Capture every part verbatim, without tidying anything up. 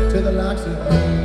to the likes of me.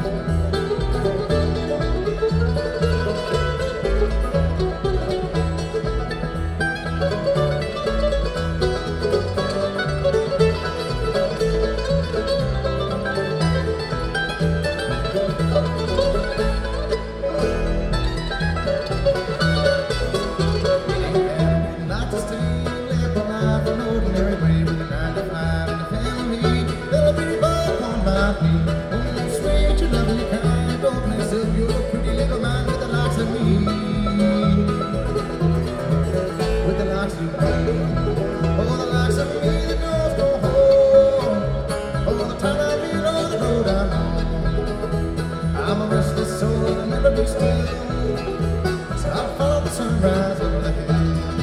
I'm a restless soul that'll never be still, so I'll follow the sunrise over the hill.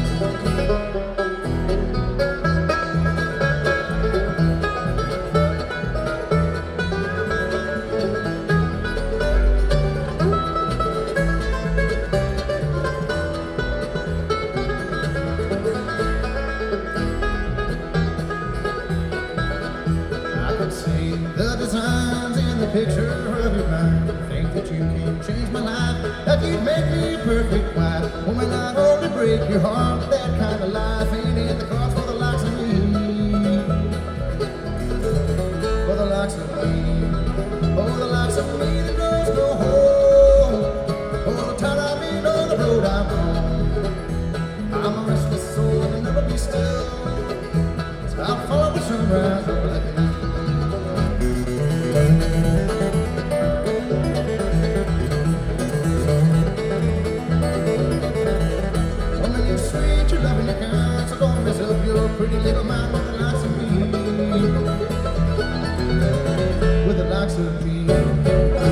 I could see the designs in the picture of your mind. Think that you can change my life, that you'd make me a perfect wife. Woman, I'd only break your heart, but that kind of life ain't in the cards.